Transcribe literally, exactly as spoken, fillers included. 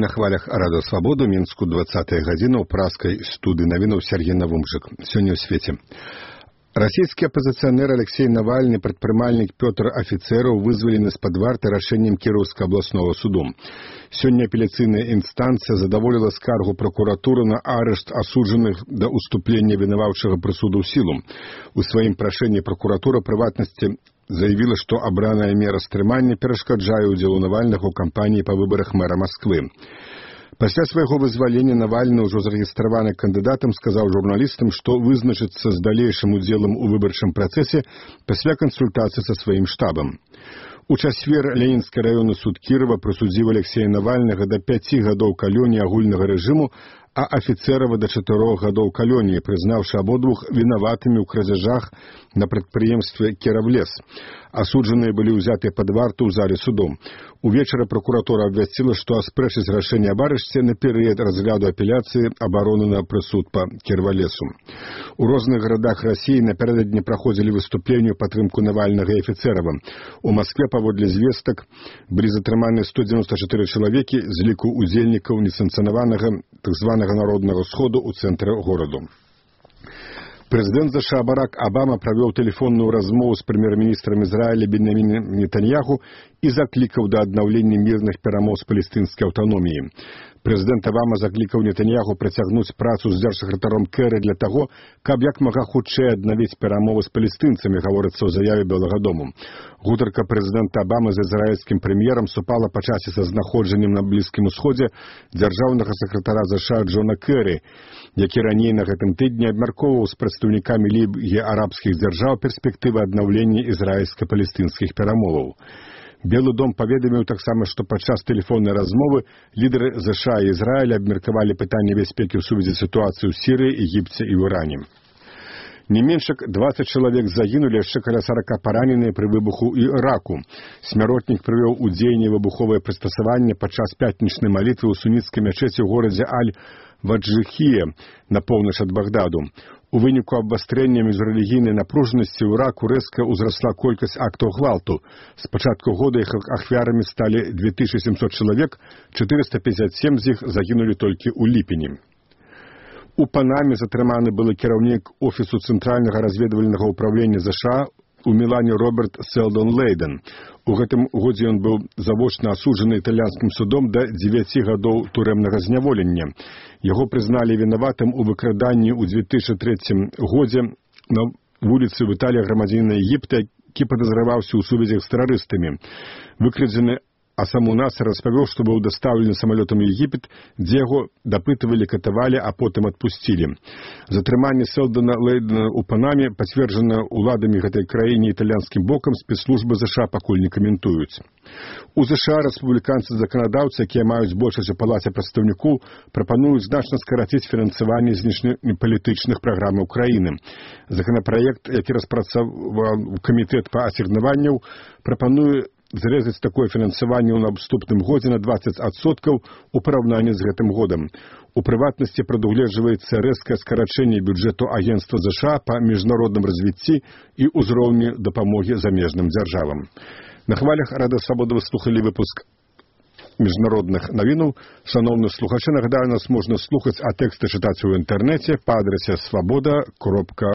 На хвалях Рада Свабоду Мінску двадцатая гадзіна ў праскай студыі навінаў Сергей Навумжык. Сёння ў свеце. Расійскі апазіцыянер Алексей Навальны, прадпрымальнік Пётр Афіцэраў вызвалены з-пад варты рашэннем Кіроўскага абласнога суду. Сёння апеляцыйная інстанцыя задаволіла скаргу пракуратуры на арышт асуджаных да ўступлення вінаваўчага прысуду ў сілу. У сваім прашэнні пракуратура прыватнасці заявила, што абраная мера стрымання перашкаджае ўдзелу Навальнага ў кампаніі па выбарах мэра Масквы. Пасля свайго вызвалення Навальны, ўжо зарэгістраваны кандыдатам, сказаў журналістам, што вызначыцца з далейшым удзелам у выбарчым працэсе пасля кансультацыі са сваім штабам. У чацвер Ленінскі раённы суд Кірова прысудзіў Алексея Навальнага да пяці гадоў калоніі агульнага рэжыму, а Афіцэрава да чатырох гадоў калоніі, прызнаўшы абодвух вінаватымі ў крадзяжах на прадпрыемстве «Кіравлес». Асуджаныя былі ўзятыя пад варту ў зале суду. Увечары пракуратура абвясціла, што аспрэчыць рашэнне аб арышце на перыяд разгляду апеляцыі абароны на прысуд па «Кіравлесу». У розных гарадах Расіі напярэдадні праходзілі выступленні ў падтрымку Навальнага і Афіцэрава. У Маскве, паводле звестак, былі затрыманы сто дзевяносто чатыры чалавекі з ліку удзельнікаў несанкцыянаванага так званага народнага сходу ў цэнтры гораду. Прэзідэнт ЗША Барак Абама правёў тэлефонную размову з прэм'ер-міністрам Ізраіля Беньямінам Нетаньяху і заклікаў да аднаўлення мірных перамоў з палестынскай аўтаноміі. Прэзідэнт Абама заклікаў Нетаньяху працягнуць працу з дзяржсакратаром Кэры для таго, каб як мага хутчэй аднавіць перамовы з палестынцамі, гаворыцца ў заяве Белага дому. Гутарка прэзідэнта Абамы з ізраільскім прэм'ерам супала па часе са знаходжаннем на Блізкім усходзе дзяржаўнага сакратара ЗША Джона Кэры, які раней на гэтым тыдні абмяркоўваў з прадстаўнікамі Лігі арабскіх дзяржаў перспектывы аднаўлення ізраільска-палестынскіх перамоваў. Белы дом паведаміў таксама, што падчас тэлефоннай размовы лідары ЗША і Ізраіля абмеркавалі пытанне бяспекі ў сувязі з сітуацыяй у Сірыі, Егіпце і ў Іране. Не менш як дваццаць чалавек загінулі, яшчэ каля сорока параненыя пры выбуху ў Іраку. Смяротнік прывёў у дзеянне выбуховае прыстасаванне падчас пятнічнай малітвы ў суніцкай мячэці ў горадзе Аль-Ваджыхія на поўнач ад Багдаду. У выніку абвастрэння міжрэлігійнай напружанасці ў Іраку рэзка ўзрасла колькасць актаў гвалту. З пачатку года іх ахвярамі сталі две тысячи семьсот чалавек, чатырыста пятьдесят семь з іх загінулі толькі ў ліпені. У Панаме затрыманы былы кіраўнік офісу Цэнтральнага разведвальнага ўправлення ЗША у Мілане Роберт Селдон Лейден. У гэтым годзе ён быў завочна асуджаны італьянскім судом да дзевяці гадоў турэмнага зняволення. Яго прызналі вінаватым у выкраданні ў две тысячи трэцім годзе на вуліцы в Італіі грамадзяніна Егіпта, які падазраваўся ў сувязях з тэрарыстамі. Выкрадзены а сам у нас распавёў, што быў дастаўлены самалётам у Егіпет, дзе яго дапытывалі, катавалі, а потым адпусцілі. Затрыманне Селдона Лейдена ў Панаме пацверджана ўладамі гэтай краіны італьянскім бокам, спецслужбы ЗША пакуль не каментуюць. У ЗША рэспубліканцы-заканадаўцы, якія маюць большасць у палаце прадстаўнікоў, прапануюць значна скараціць фінансаванне знешнепалітычных праграмаў краіны. Законапраект, які распрацаваў камітэт па асігнаванняў, прапануе зрэзаць такое фінансаванне ў наступным годзе на дваццаць адсоткаў у параўнанні з гэтым годам. У прыватнасці прадугледжваецца рэзкае скарачэнне бюджэту агенцтва ЗША па міжнародным развіцці і ўзроўні дапамогі замежным дзяржавам. На хвалях Рада Свабоды вы слухалі выпуск міжнародных навінаў. Шановні слухачы, нагадаю, нас можна слухаць, а тэксты чытаць у інтэрнэце па адрасе свабода кропка